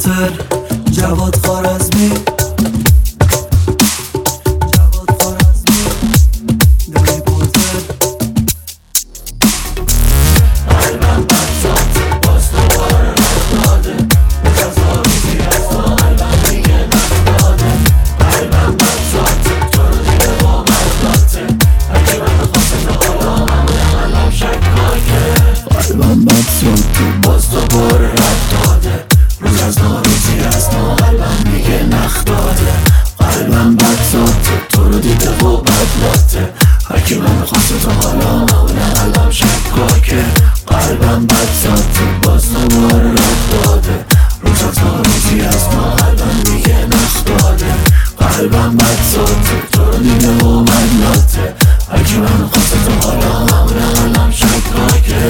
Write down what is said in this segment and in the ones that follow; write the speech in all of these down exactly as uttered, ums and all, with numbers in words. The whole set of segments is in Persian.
پورتر، جواد خوارزمی، جواد خوارزمی، دایی پورتر. قلبم بد ساعت باز دوباره رد داده، بز از آروزی از تو قلبم دیگه نفتاده. قلبم بد ساعت تو رو دیده با مدلاته، اگه من بخواسته تا حالا همونه قلبم شکاکه. قلبم بد ساعت باز دوباره رد داده، روز از ناروزی از ما قلبم دیگه نخ داده. قلبم بد ساعت تو رو دیده و بدلاته، هرکی من خواسته تا حالا همونه قلبم شکاکه. قلبم بد ساعت باز دوباره رد داده، روز از ناروزی از ما قلبم دیگه نخ داده. قلبم بد ساعت تو رو دیده و بدلاته، هرکی من خواسته تا حالا همونه قلبم شکاکه.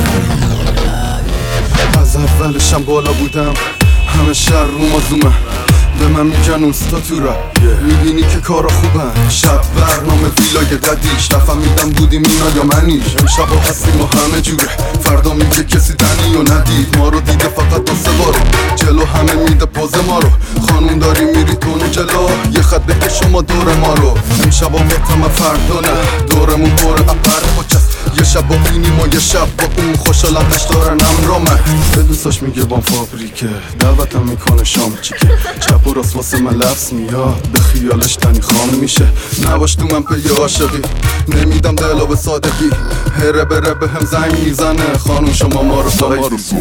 از اولشم بالا بودم، همه شهر رو ما زومه، به من میگن اوستا تو را میبینی که کارا خوبن. شب برنامه ویلای ددیش، نفهمیدم بودیم اینا یا منیش. امشب ها هستیم و همه جوره، فردا میگه کسی دنی و ندید. ما رو دیده فقط دو سه بارو، جلو همه میده پوز ما رو. خانون داری میری تو جلو، یه خط بکش شما دور ما رو. امشب ها بتم فردا نه، دورمون پر اپر خوچست. یه شب با اینیم و یه شب با اون، خوشحالم دش دارن امرامه. به دوستاش میگه بام فابریکه، دعوتم میکنه شام چیکه. چپ و راست واسه من لفظ میاد، به خیالش تنی خام میشه. نباش تو من پی عاشقی، نمیدم دلو به صادقی. هره بره به هم زنگ میزنه، خانون شما ما رو سایت.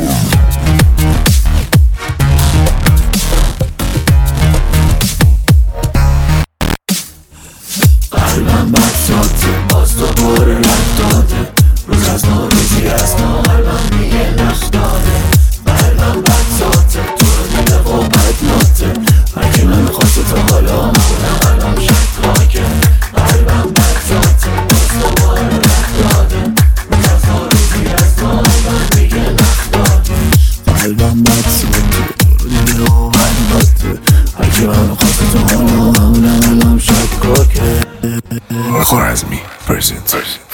قلبم بد ساعت باز دوباره رد داده، روز از ناروزی از ما قلبم دیگه نخ داده. قلبم بد ساعت تو رو دیده و بدلاته، هرکی من خواسته تا حالا همونه قلبم شکاکه. قلبم بد ساعت باز دوباره رد داده، روز از ناروزی از ما قلبم دیگه نخ داده. قلبم بد ساعت تو رو دیده و بدلاته، هرکی من خواسته تا حالا همونه قلبم شکاکه. Khorazmi presents.